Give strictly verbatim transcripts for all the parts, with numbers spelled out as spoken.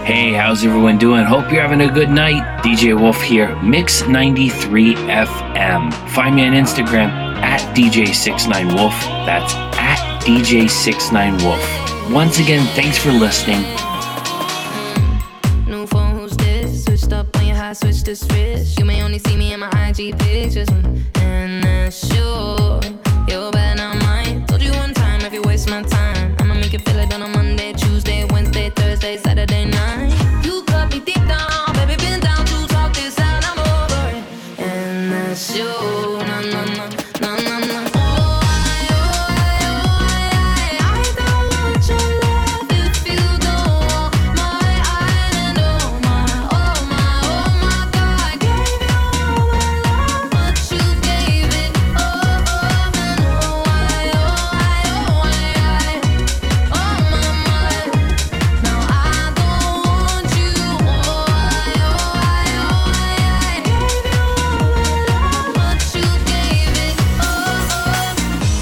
Hey, how's everyone doing? Hope you're having a good night. D J Wolf here, Mix ninety-three F M. Find me on Instagram at D J sixty-nine Wolf. That's at D J sixty-nine Wolf. Once again, thanks for listening. New phone, who's this? Switched up on your high, switch to switch. You may only see me in my I G pictures, and that's sure you're bad, not mine. Told you one time, if you waste my time, I'ma make you feel it on a Monday, Tuesday, Wednesday, Thursday, Saturday night. You cut me deep down, baby, been down to talk this out, I'm over it, and that's you. No, no, no, no, no, no. Oh, I, oh, I, oh, I, I, I don't want your love if you don't want my island. Oh my, oh my, oh my God, I gave you all my love, but you gave it all up. And oh, I, oh, I, oh, I, I, oh my, my. Now I don't want you. Oh, I, oh, I, oh, I, I gave you all my love, but you gave it all up.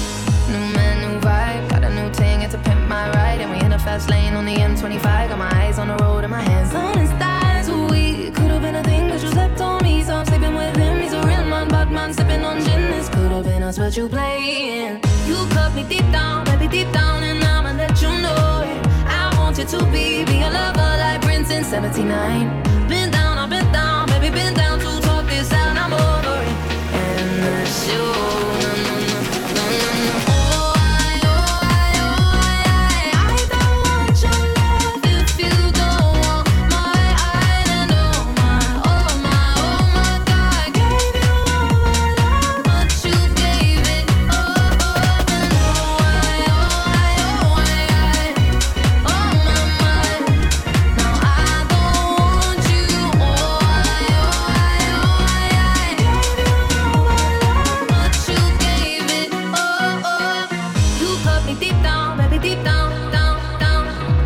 New man, new vibe, got a new thing, it's to pimp my ride, and we in a fast lane on the M twenty-five. Got my eyes on the road and my hands on his thighs. We could have been a thing, but you slept on me, so I'm sleeping with him. He's a real man, bad man, sipping on gin. This could have been us, but you playing. You cut me deep down, baby, deep down, and I'ma let you know it. I want you to be, be a lover like Prince in seventy-nine. Been down, I've been down, baby, been down to talk this out, I'm over it, and that's you. No, no, no, no, no, no. Oh, I, oh, I, oh, I, I, I don't want your love if you don't want my island. Oh my, oh my, oh my God, I gave you all my love, but you gave it all up. And oh, I, oh, I, oh, I, I, oh my, my. Now I don't want you. Oh, I, oh, I, oh, I, I gave you all my love, but you gave it all up. You cut me deep down, baby, deep down, down, down.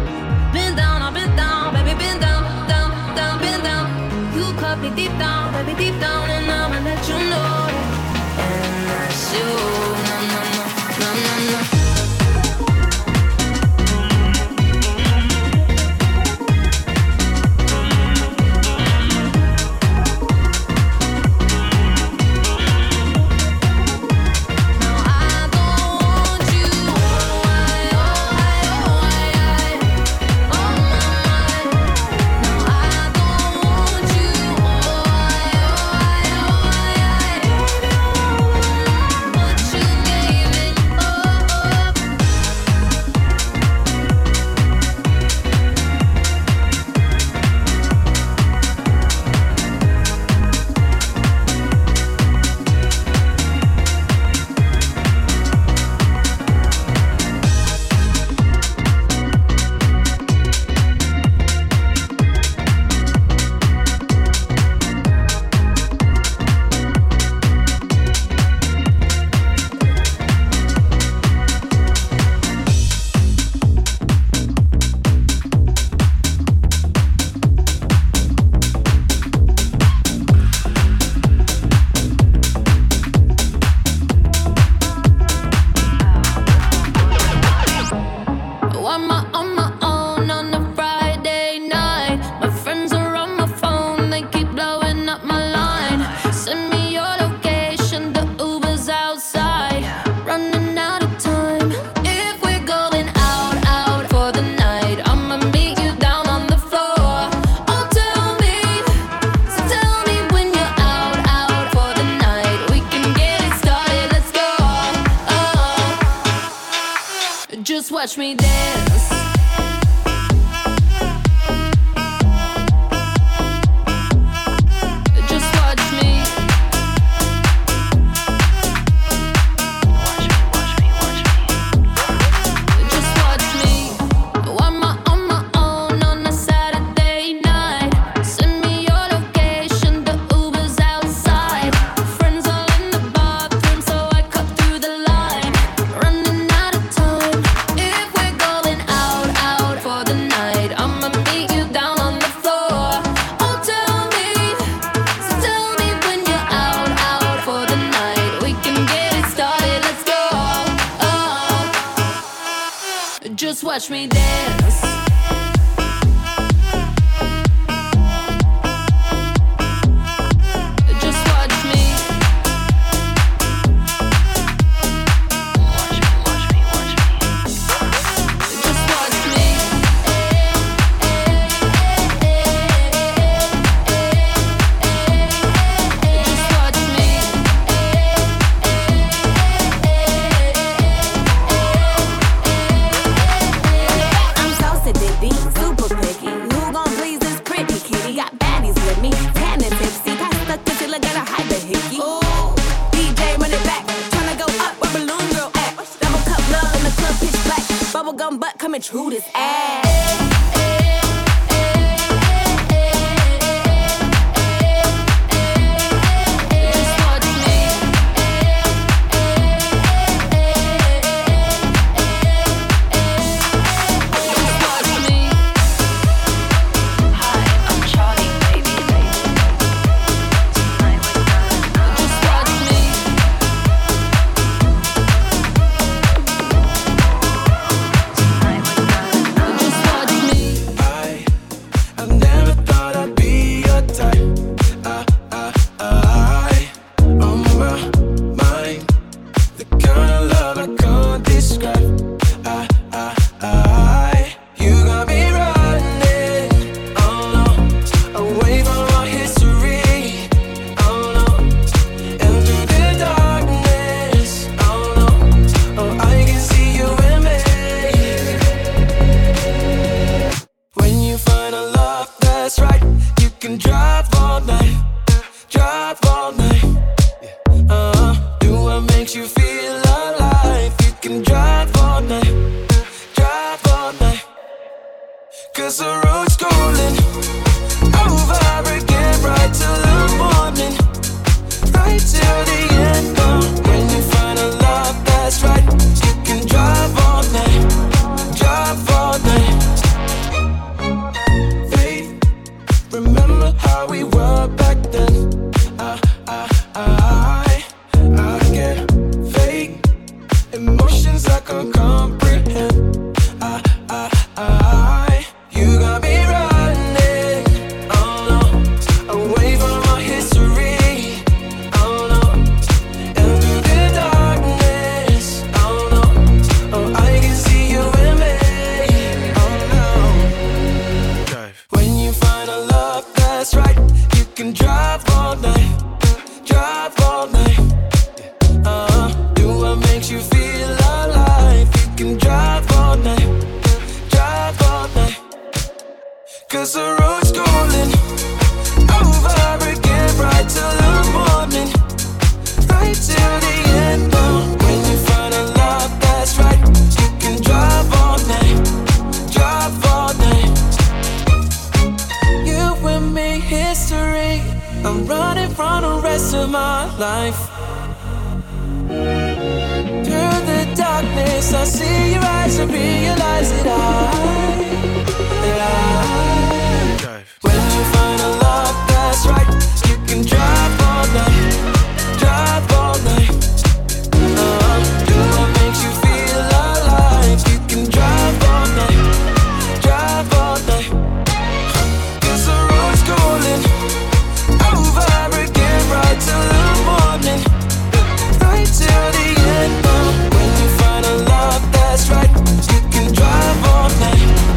Been down, I've been down, baby, been down, down, down, been down. You cut me deep down, baby, deep down, and I'ma let you know it. And that's you. No, no, no, no, no, no. Now I don't want you. Oh, I, oh, I, oh, I, I, oh my, my. Now I don't want you. Oh, I, oh, I, oh, I, I gave you all my love, but you gave it all up. I'm on my own on a Friday night. My friends are on my phone, they keep blowing up my line. Send me your location, the Uber's outside. Running out of time. If we're going out, out for the night, I'ma meet you down on the floor. Oh, tell me, so tell me when you're out, out for the night. We can get it started, let's go. Oh, just watch me dance. Just watch me. Just watch me. I'm on my own on a Saturday night. Send me your location, the Uber's outside. Friends all in the bathroom, so I cut through the line. Running out of time. If we're going out, out for the night, I'ma meet you down on the floor. Oh, tell me, so tell me when you're out, out for the night. We can get it started, let's go. Oh, just watch me dance. 'Cause the road's calling over again, right till the morning, right till the end. Oh, when you find a love that's right, you can drive all night, drive all night. Faith, remember how we were back then. I, I, I, I get fake emotions I can't comprehend. I, I, I, you got me running, oh no, away from our history, oh no, and through the darkness, oh no, oh I can see you in me, oh no. Drive. When you find a love that's right, you can drive all night, drive all night. Uh, do what makes you feel alive. You can drive all night, drive all night. 'Cause the road's calling over again, right till the morning, right till the end. Oh, when you find a love that's right, you can drive all night, drive all night. You and me, history. I'm running from the rest of my life. Through the darkness, I see your eyes and realize that I, that I drive. When you find a love that's right, you can drive all night, drive all night. Uh, do what makes you feel alive. You can drive all night, drive all night. 'Cause the road's calling over again, right till the morning, right till the end. Oh, when you find a love that's right, you can drive all night,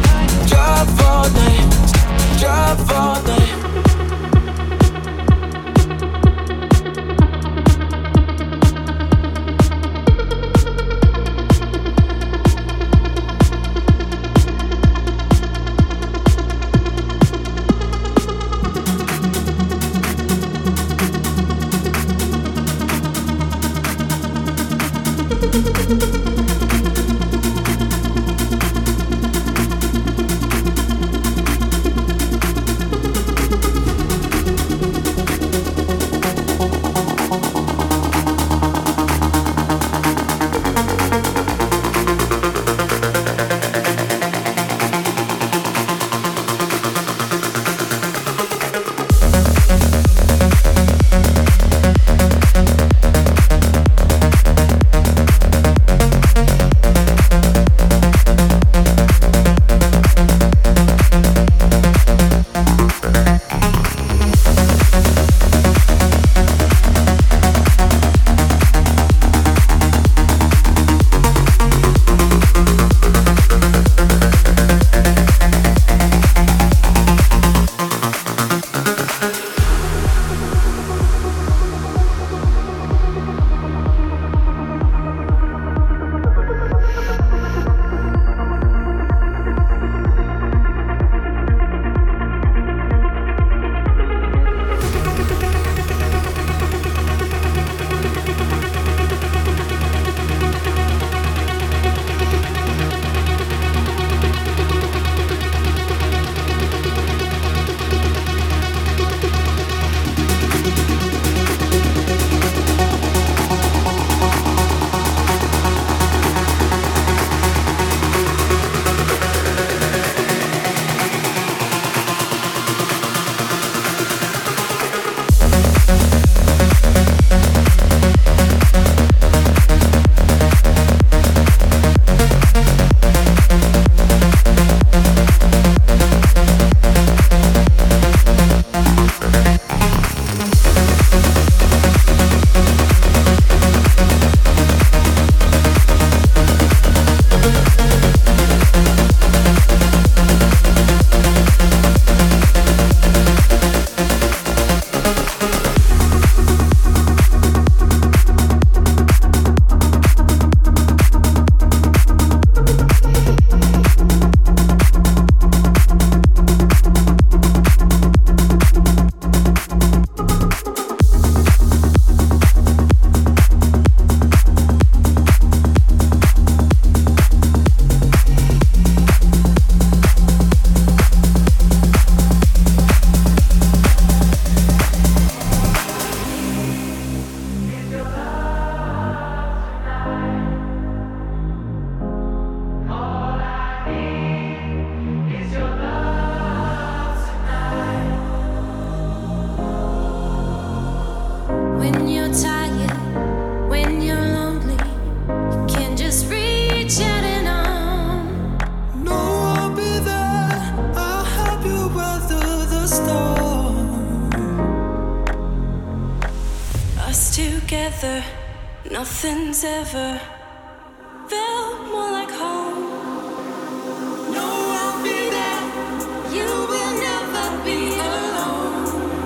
together, nothing's ever felt more like home. No, I'll be there. You will never be alone.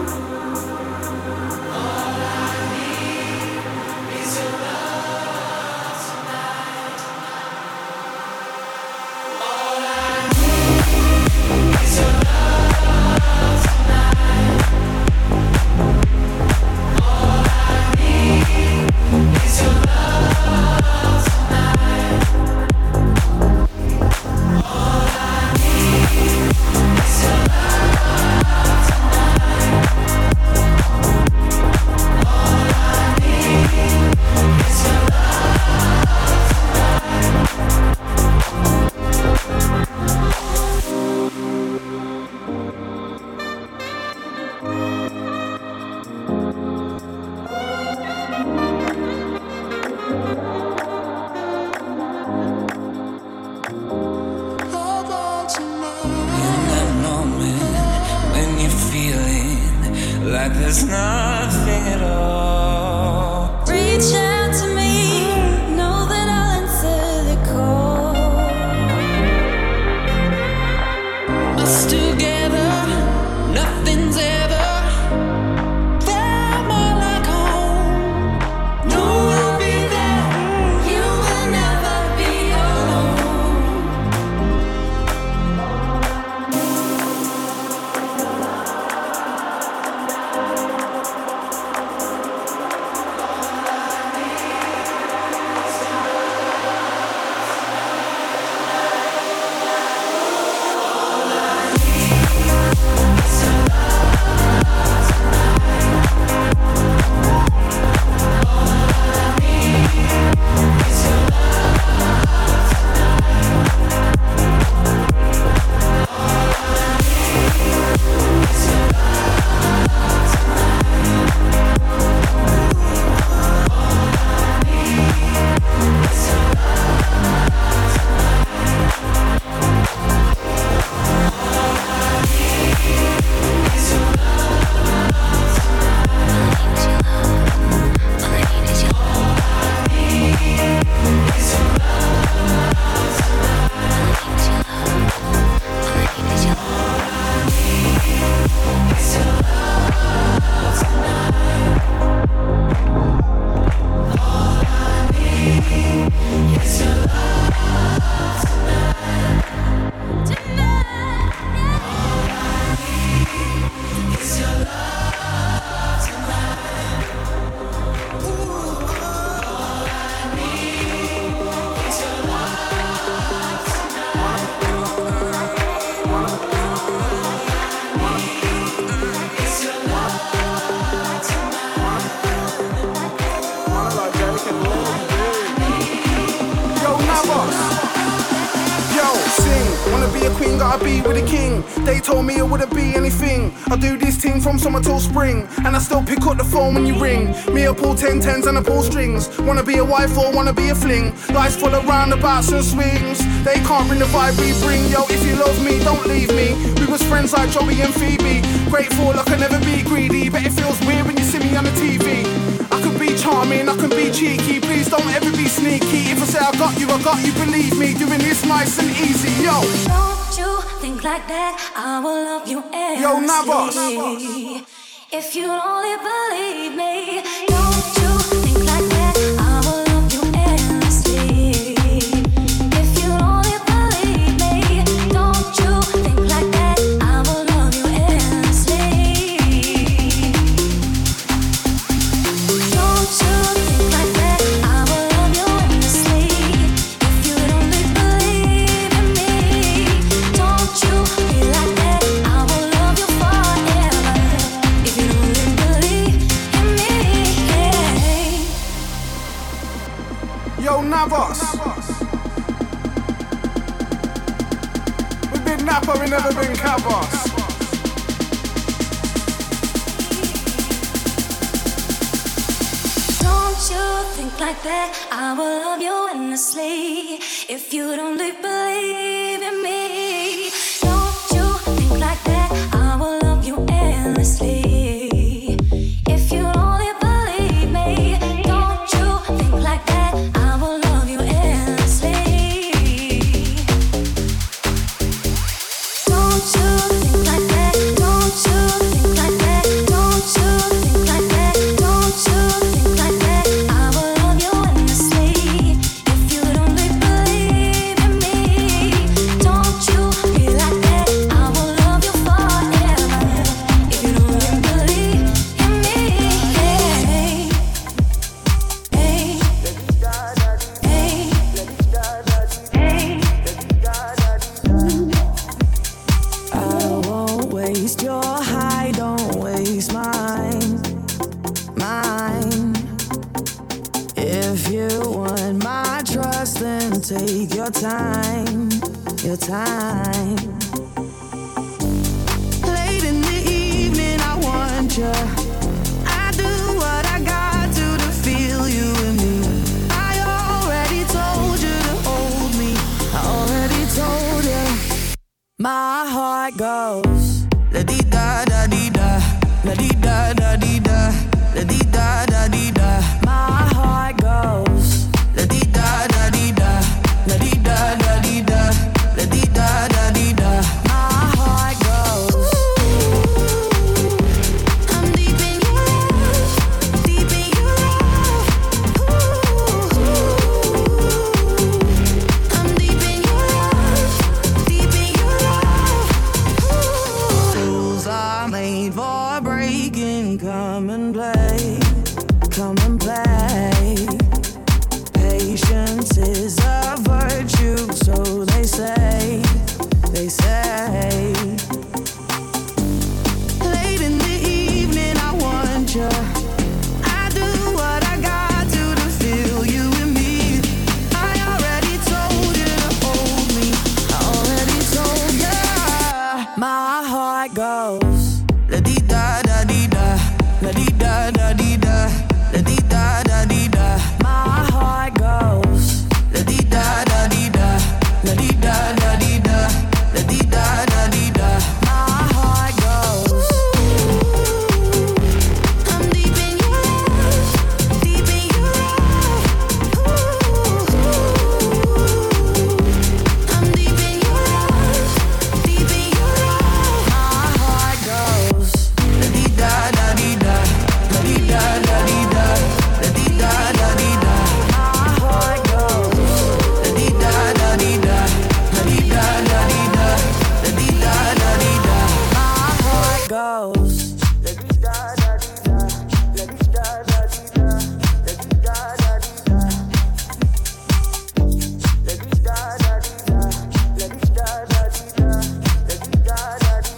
All I need is your love tonight. All I need is your love tonight. All I need is your love tonight. All I need is your love tonight. All I need is your love In that moment when you're feeling like there's nothing at all, reach out to me, know that I'll answer the call. Us together, nothing's ever felt more like home. No, I'll be there. You will never be alone. Yo, Navas. Yo, sing. Wanna be a queen, gotta be with a king. They told me it wouldn't be anything. I do this thing from summer till spring, and I still pick up the phone when you ring. Me a pull ten tens and I pull strings. Wanna be a wife or wanna be a fling. Life's full of roundabouts and swings. They can't bring the vibe we bring. Yo, if you love me, don't leave me. We was friends like Joey and Phoebe. Grateful I can never be greedy, but it feels weird when you see me on the T V. I could be charming, I can be cheeky. Please don't ever be sneaky. If I say I got you, I got you. Believe me, doing this nice and easy. Yo, Don't you think like that, I will love you endlessly. Yo, Navas. If you only believe me, don't you think like that, I will love you endlessly. If you only believe me, don't you think like that, I will love you endlessly. Don't you think like that, I will love you endlessly. If you only believe in me, don't you be like that, I will love you forever. If you only believe in me, yo, Navas. We've been Napa, we never been Cabos. don't you think like that, I will love you endlessly. If you don't believe in me, don't you think like that, I will love you endlessly. If you only believe me, don't waste your high, don't waste mine, mine. If you want my trust, then take your time, your time. Late in the evening, I want you. I do what I got to to feel you in me. I already told you to hold me. I already told you. My heart goes la di da da di da, la di da da di da, la di da da di da. My heart goes la di da da di da, la di da da di da, la di da da di da. My heart goes. I'm deep in your love, deep in your love. Ooh. I'm deep in your love, deep in your love. Ooh. Rules are made for breaking. Come and play, come and play. Patience is a virtue, so they say, they say. Late in the evening, I want you. I do what I got to to feel you in me. I already told you to hold me. I already told you. My heart goes la di da da di da, la di da da di da, la di da da di da. My heart goes la di da da di da, la di da da di da, la di da da di da. My heart goes. I'm deep in your love, deep in your love. Ooh. I'm deep in your love, deep in your love. My heart goes la di da da di da, la di da da di da, la di da da di da. My heart goes la di da da di da, la di da da di da, la di da da di da. My heart goes. La di da da di da, la di da da di da, la di da da di da. La di da da di da, la di da da di da, la di da da di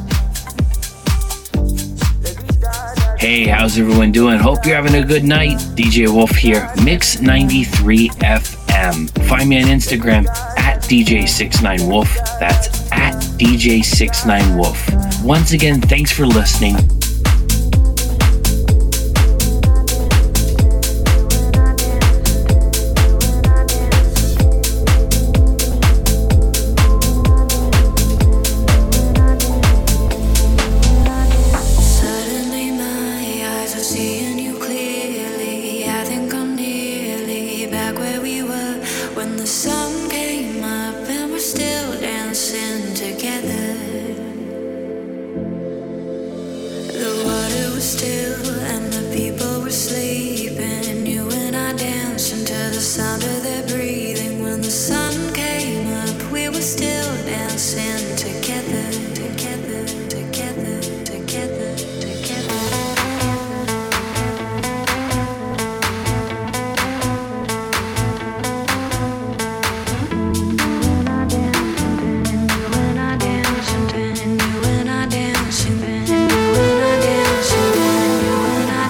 da. Hey, how's everyone doing? Hope you're having a good night. D J Wolf here, Mix ninety-three F M. Find me on Instagram at D J six nine Wolf. That's at D J six nine Wolf. Once again, thanks for listening. Suddenly my eyes are seeing you clearly. I think I'm nearly back where we were when the sun came up and we're still dancing together. The water was still and the people were sleeping. You and I dancing to the sound of their breathing. When the sun came up, we were still dancing together, together, together, together, together. You and I dancing, you and I dancing, you and I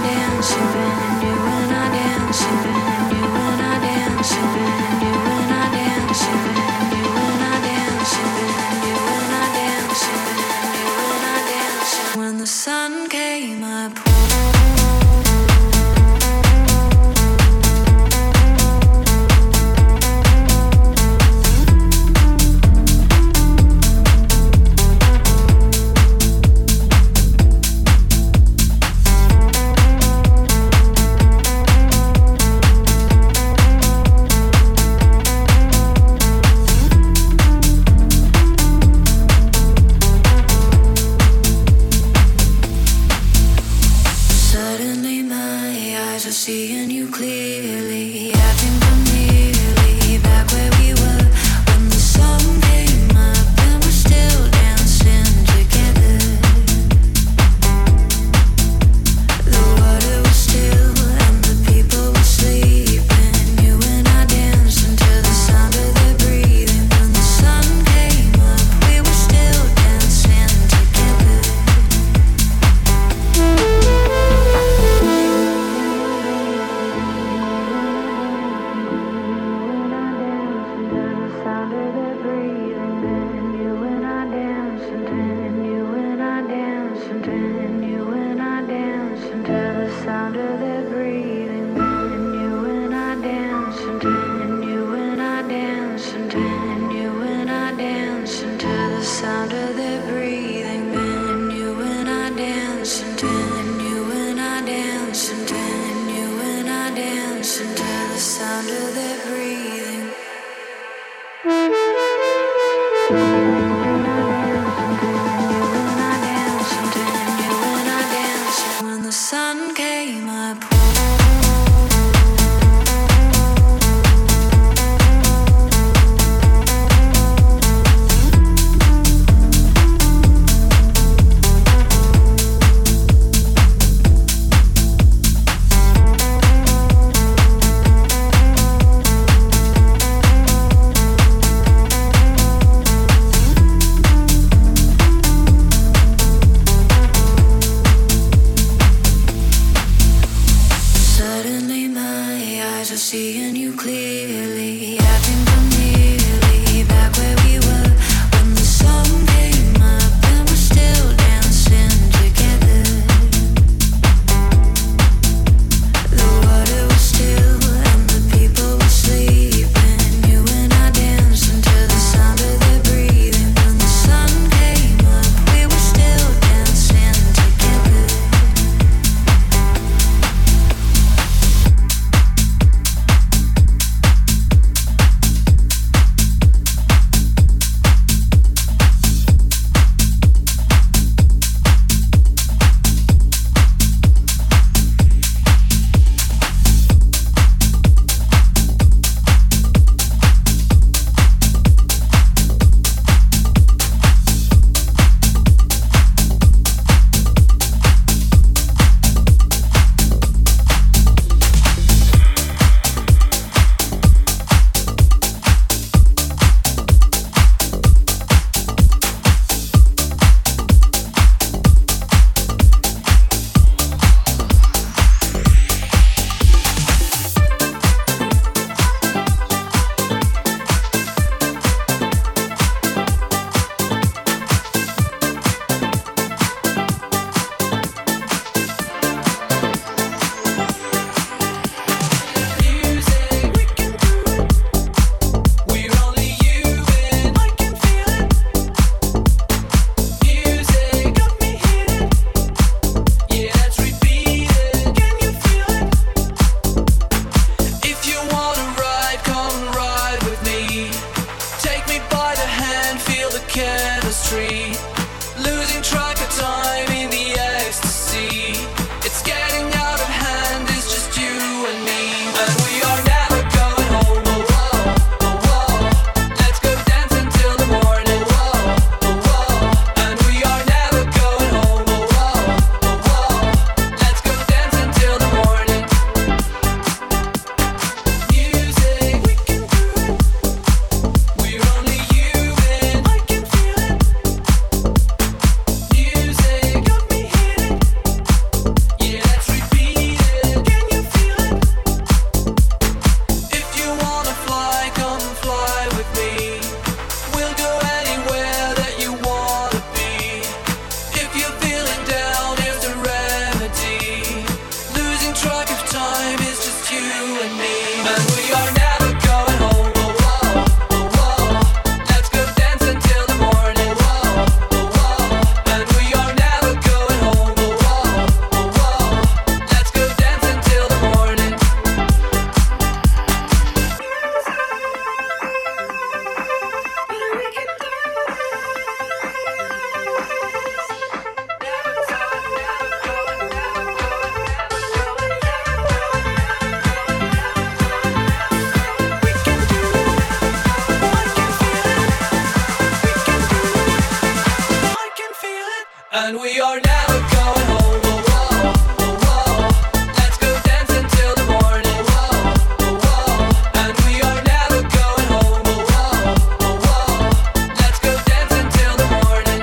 and we are never going home. Oh, whoa, oh, whoa. Let's go dance until the morning. Whoa, oh, whoa. And we are never going home. Oh, whoa, oh, whoa. Let's go dance until the morning.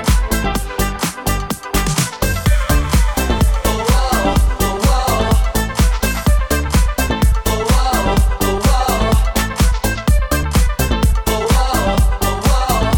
Oh, whoa, oh, whoa. Oh, whoa, oh, whoa. Oh, whoa, oh, whoa.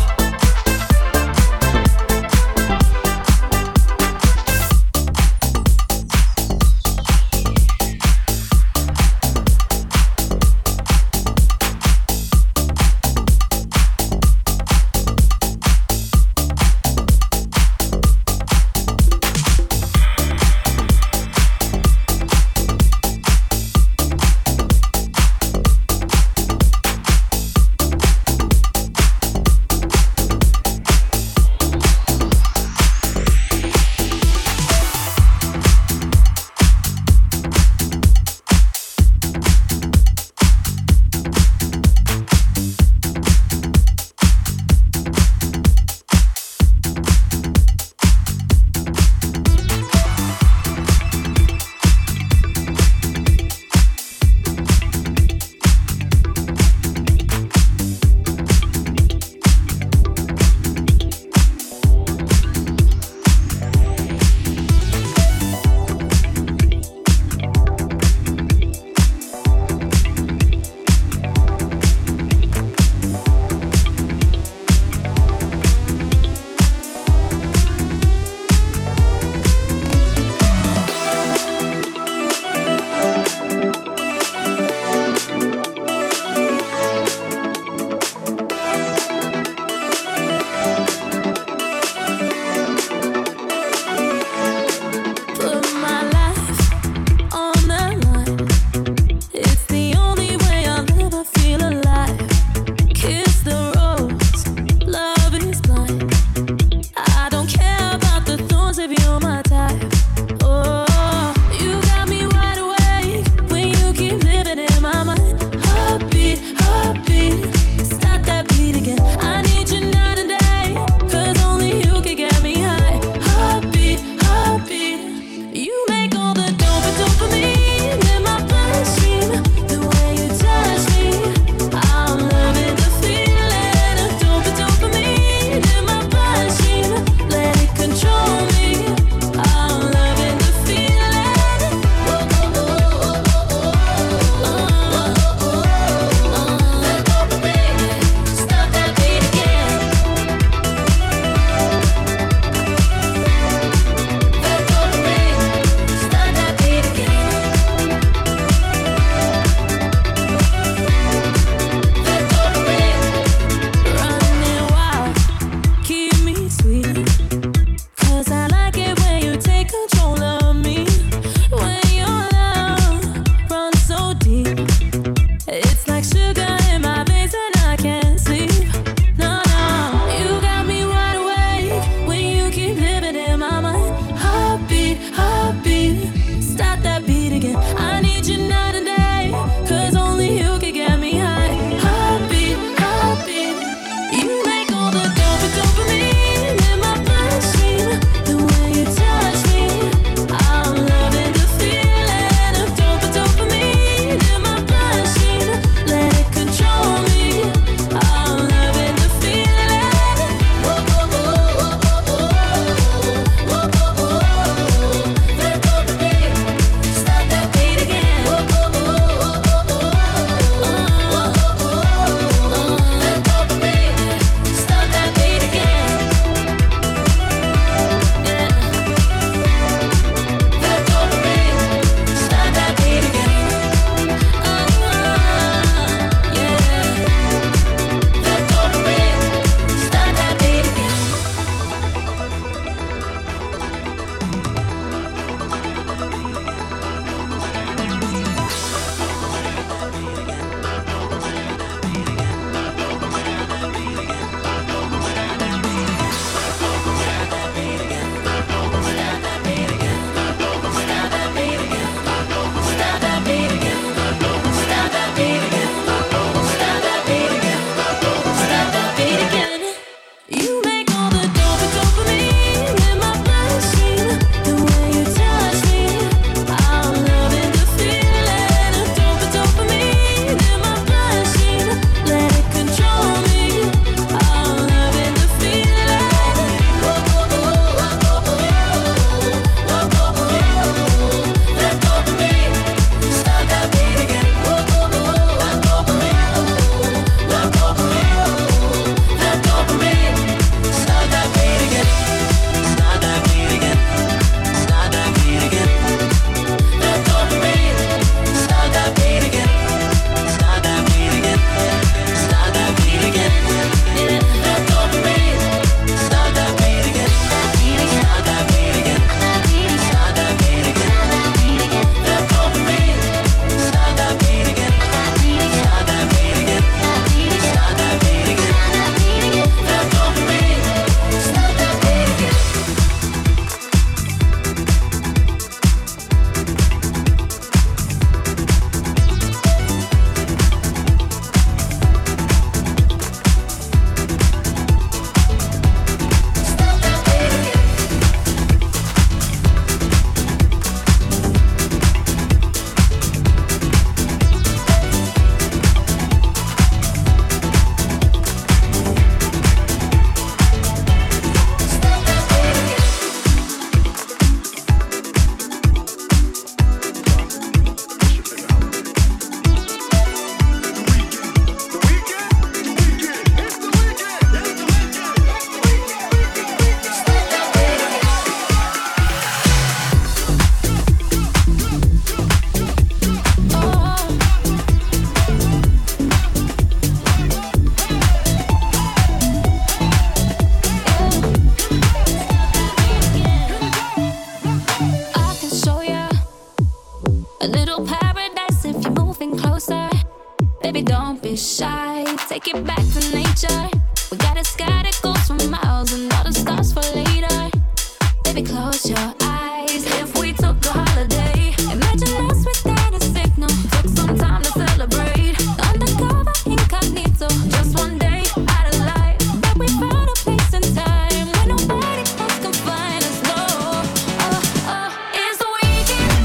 shy. Take it back to nature. We got a sky that goes for miles and all the stars for later. Baby, close your eyes. If we took a holiday, imagine us without a signal. Took some time to celebrate. Undercover, incognito. Just one day out of life. But we found a place and time where nobody else can find us. No, oh, oh, it's the weekend.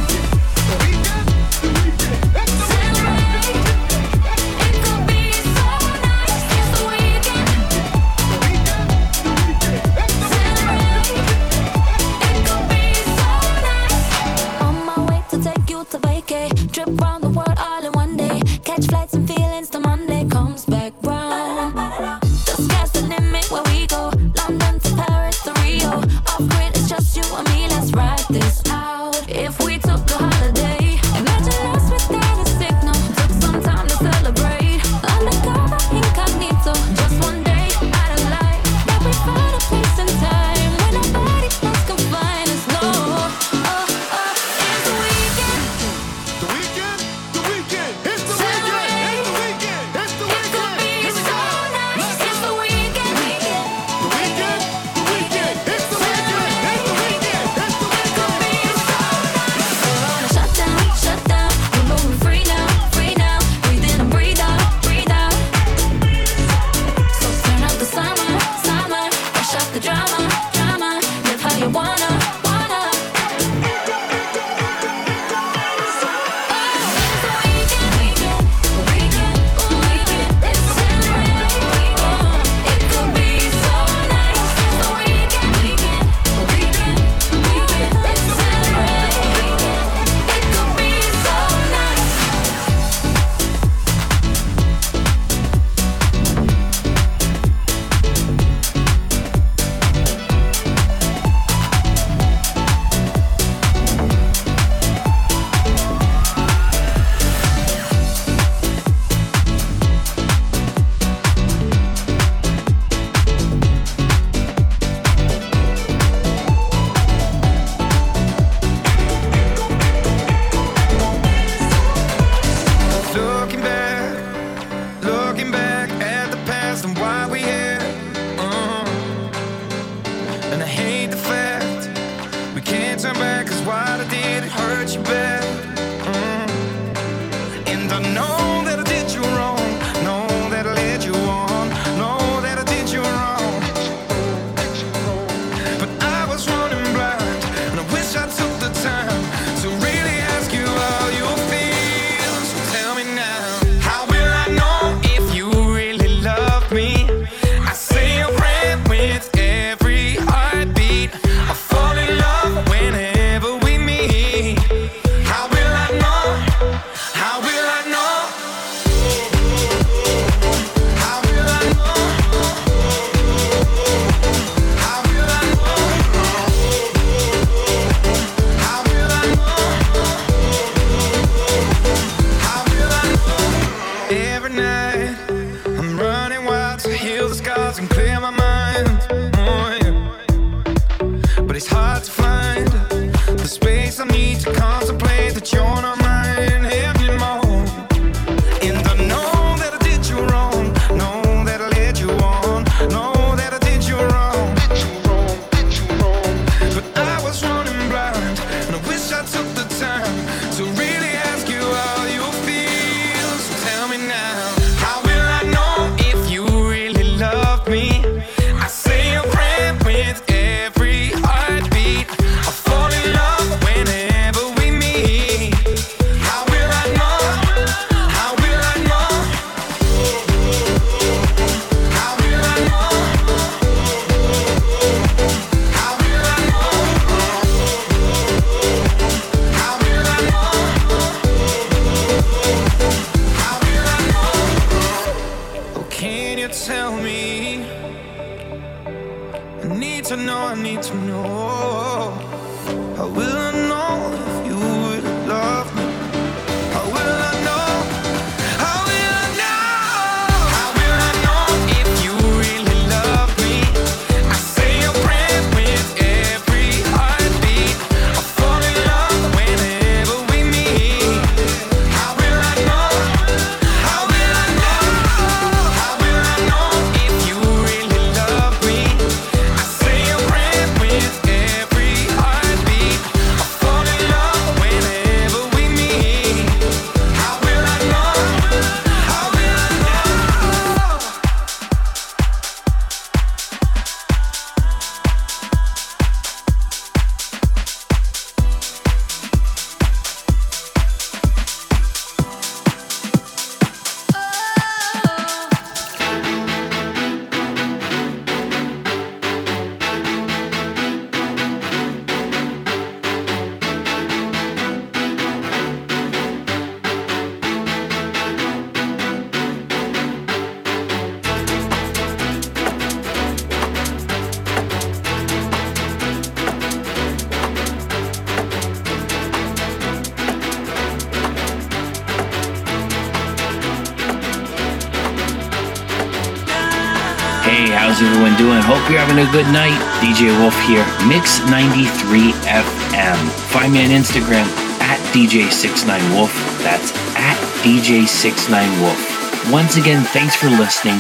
Celebrate. It could be so nice. It's the weekend. Celebrate. It could be so nice. On my way to take you to vacay. Trip around the world all in one day. Catch flights and feelings till Monday comes back round. The sky's the limit where we go. London to Paris to Rio. Off grid, it's just you and me. Let's ride this out. If we took a holiday, imagine us without a signal. Took some time to celebrate. Undercover, incognito. Just one day out of life. But we found a place and time where nobody else can find us. No, oh, oh, it's the weekend. The weekend, the weekend, it's the Celebrate. weekend, it's the weekend, it's the It could weekend. be so nice. It's the weekend. The weekend, the weekend, it's the weekend, it's the weekend, it's the It could be weekend. so nice. Shut down, shut down. We're moving free now, free now. Breathe in and breathe out, breathe out. So turn up the summer, summer. Brush up the drama, drama. Live how you wanna, wanna. Oh, it's the weekend, weekend, weekend, weekend. It's celebrate. It could be so nice. It's the weekend, weekend, weekend, weekend. It's celebrate. It could be so nice. Looking back, looking back at the past and why we here. uh. And I hate the fact we can't turn back, cause what I did hurt you bad. uh. And I know that I did you wrong, know that I led you on, know that I did you wrong. But I was running blind, and I wish I took the time to really ask you how you feel. So tell me now, how will I know if you really love me? I say a prayer with every heartbeat. I fall in love whenever we meet. How will I know? How will I know? How will I know? How will I know? How will I know? How will I know? Every night I'm running wild to heal the scars and clear my mind. Oh, yeah. But it's hard to find the space I need to contemplate that you're not mine anymore. And I know that I did you wrong, know that I led you on, know that I did you wrong. But I was running blind, and I wish I took the time to really ask you how you feel. So tell me now, how will I know if you really love me? I say a prayer with every heartbeat. I fall in love whenever we meet. How will I know? How will I know? How will I know? How will I know? How will I know? How will I know? Oh, can you tell me? I need to know, I need to know. How will I know if you would love me? How will I know? How will I know? How will I know if you really love me? I say a prayer with every heartbeat. I fall in love whenever we meet. How will I know? How will I know? How's everyone doing? Hope you're having a good night. D J Wolf here, Mix ninety-three F M. Find me on Instagram at D J six nine wolf. That's at D J six nine wolf. Once again, thanks for listening.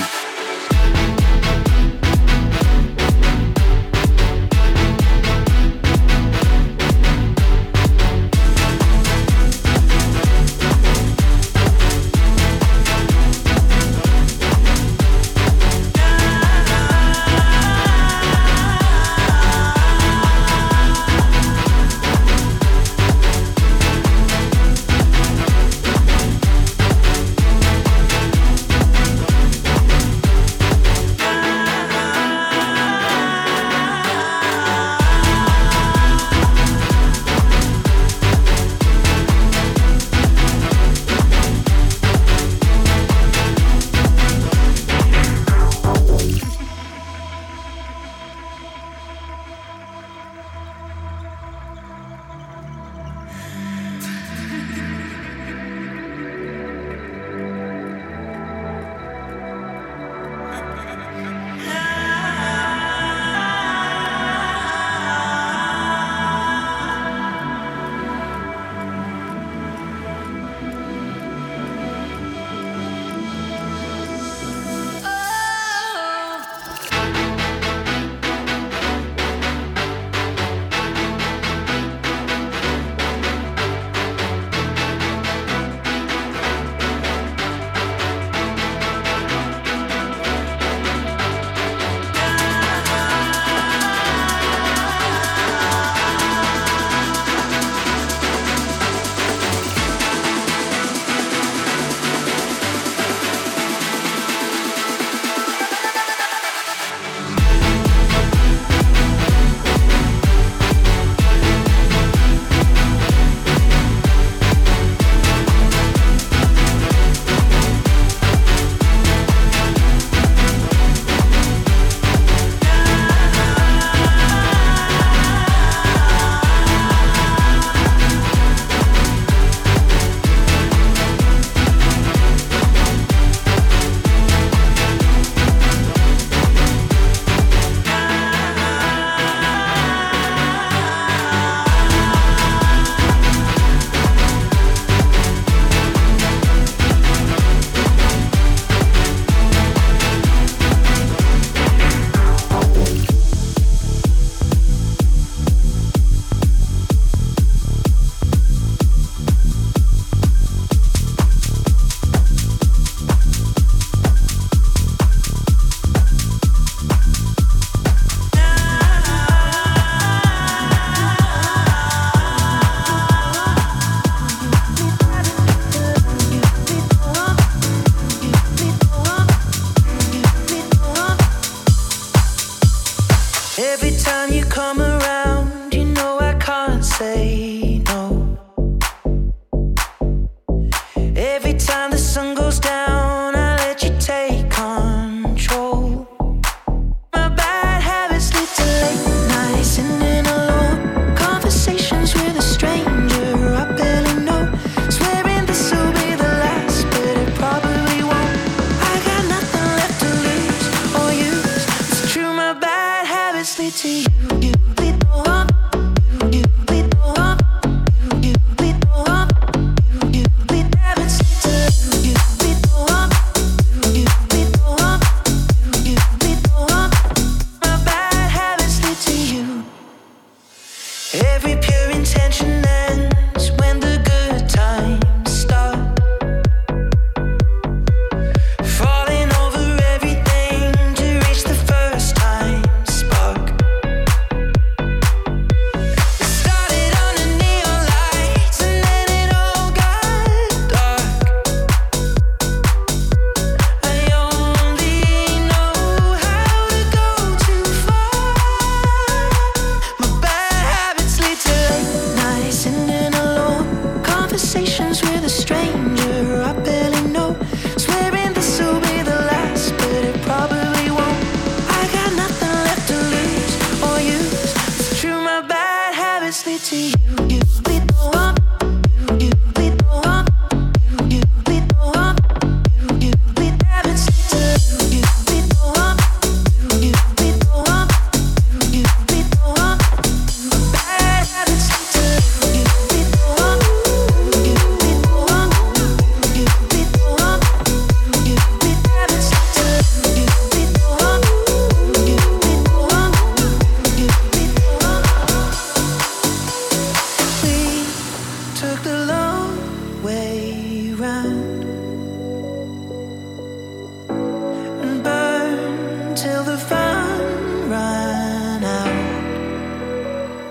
You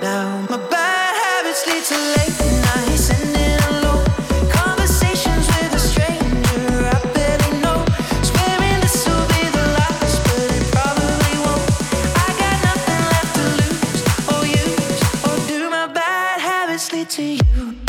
Now my bad habits lead to late nights, sending alone conversations with a stranger I barely know. Swearing this will be the last, but it probably won't. I got nothing left to lose or use, or do my bad habits lead to you?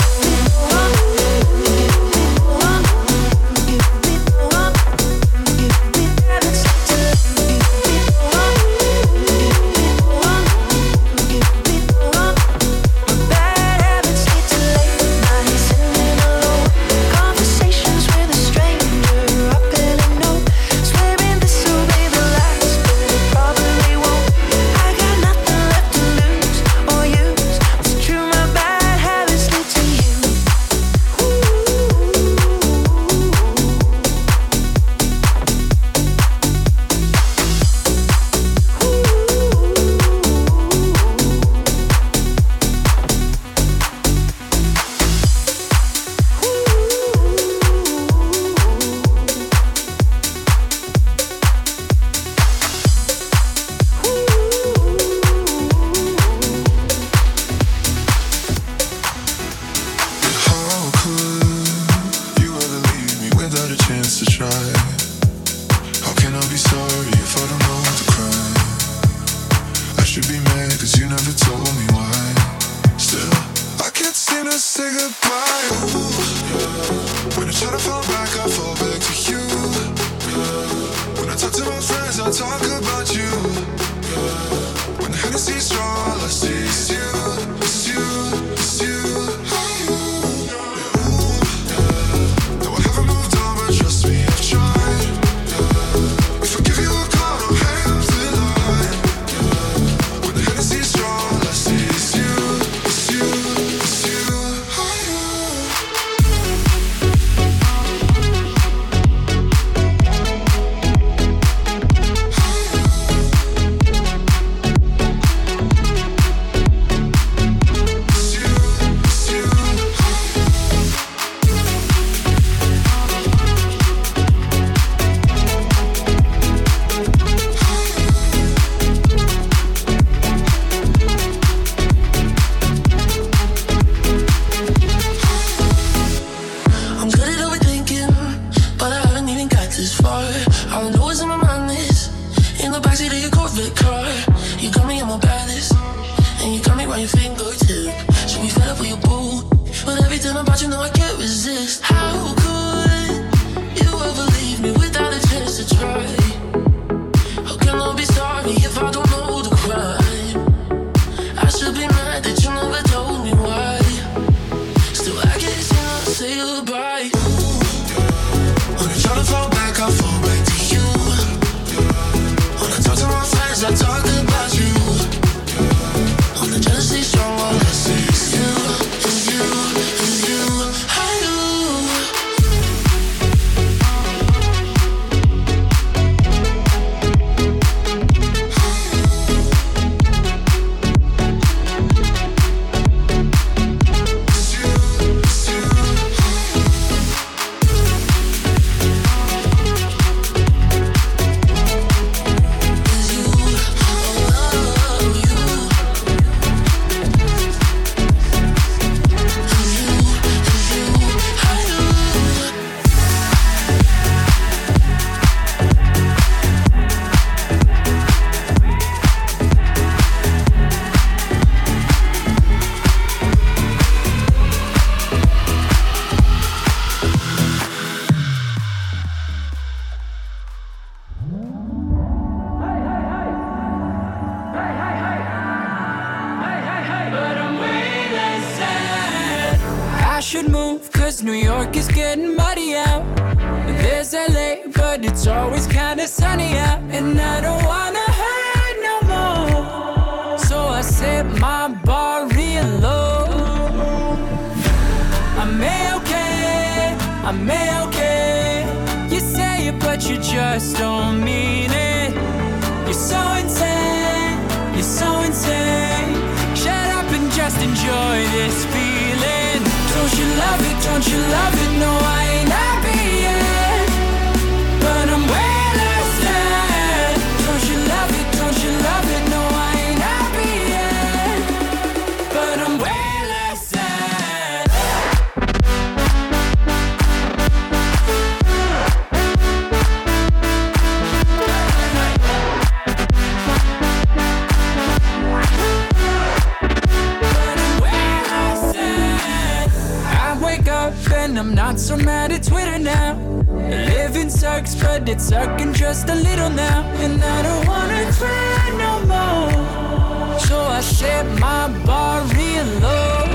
should move, cause New York is getting muddy out. There's L A, but it's always kinda sunny out. And I don't wanna hurt no more, so I set my bar real low. I'm A-okay, I'm A-okay. You say it, but you just don't mean it. You're so insane, you're so insane. Shut up and just enjoy this feeling. Don't you love it, don't you love it? No, I ain't happy yet, but I'm way less than. Don't you love it, don't you love it? No, I ain't happy yet. I'm not so mad at Twitter now. Living sucks, but it's sucking just a little now. And I don't wanna cry no more, so I set my bar real low.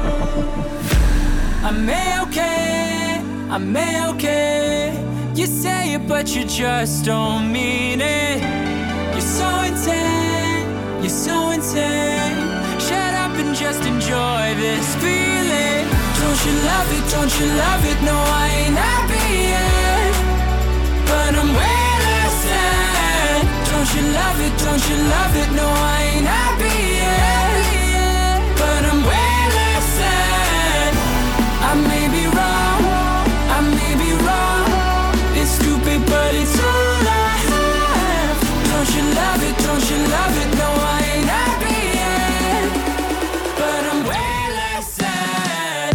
I'm A-okay, I'm A-okay. You say it, but you just don't mean it. You're so insane, you're so insane. Shut up and just enjoy this feeling. Don't you love it, don't you love it? No, I ain't happy yet, but I'm way less sad. Don't you love it, don't you love it? No, I ain't happy yet, but I'm way less sad. I may be wrong, I may be wrong. It's stupid, but it's all I have. Don't you love it, don't you love it? No, I ain't happy yet, but I'm way less sad.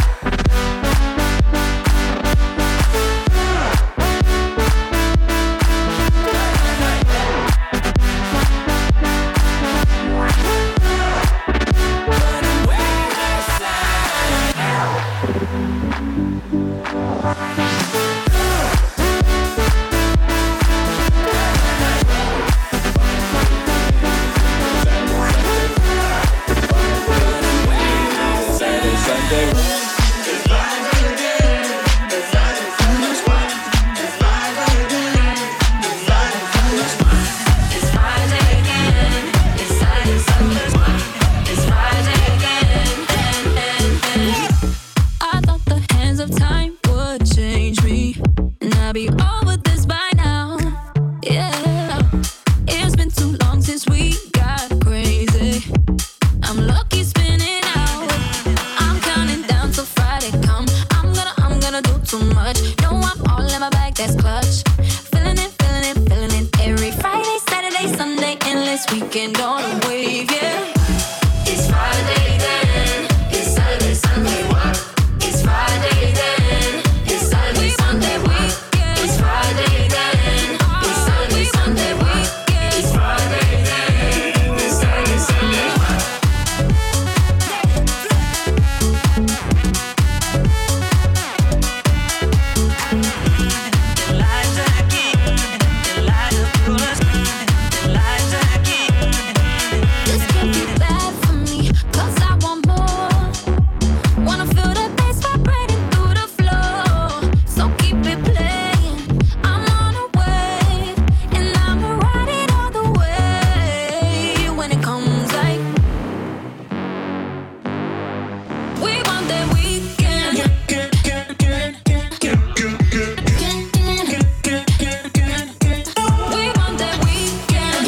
But I'm way less sad. I thought the hands of time would change me, and I'll be over this by now. Yeah, it's been too long since we got crazy. I'm lucky spinning out. I'm counting down till Friday come. I'm gonna, I'm gonna do too much. No, I'm all in my bag, that's clutch. Feeling it, feeling it, feeling it. Every Friday, Saturday, Sunday, endless weekend on a wave, yeah. It's Friday then. It's Saturday, Sunday, what? It's Friday then. It's Saturday, Sunday, what? It's Friday then. It's Saturday, Sunday, what? It's Friday then. It's Saturday, Sunday, what? This could be bad for me, 'cause I want more. Wanna feel the bass vibrating through the floor. So keep it playing. I'm on a wave, and I'ma ride it all the way. When it comes like we want that weekend. We want that weekend.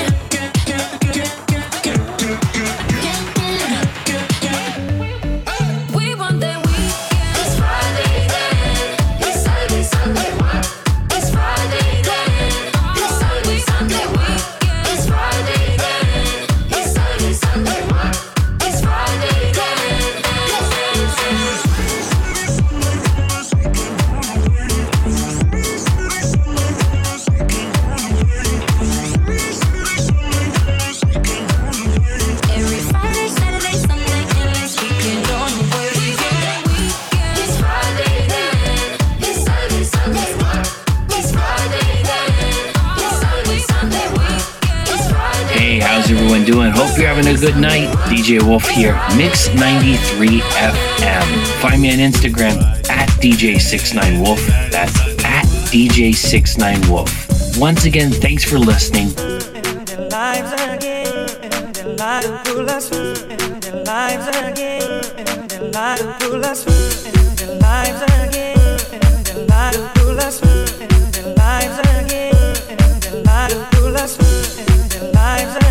We want that weekend. It's Friday then. It's Saturday, Sunday, what? It's Friday then. It's Saturday, Sunday, what? It's Friday then. It's Saturday, Sunday, what? It's Friday then. Every Friday, Saturday, Sunday, endless weekend on the way. It's Friday then. It's Saturday, Sunday, what? It's Friday then. It's Saturday, Sunday, what? It's Friday. Hey, how's everyone doing? Hope you're having a good night. D J Wolf here, Mix ninety-three F M. Find me on Instagram at D J six nine wolf. That's at D J six nine wolf. Once again, thanks for listening. Their lives again, their lives pull us through, their lives again, their lives pull us through, their lives again, their lives pull us through, their lives again, their lives pull us through, their lives again.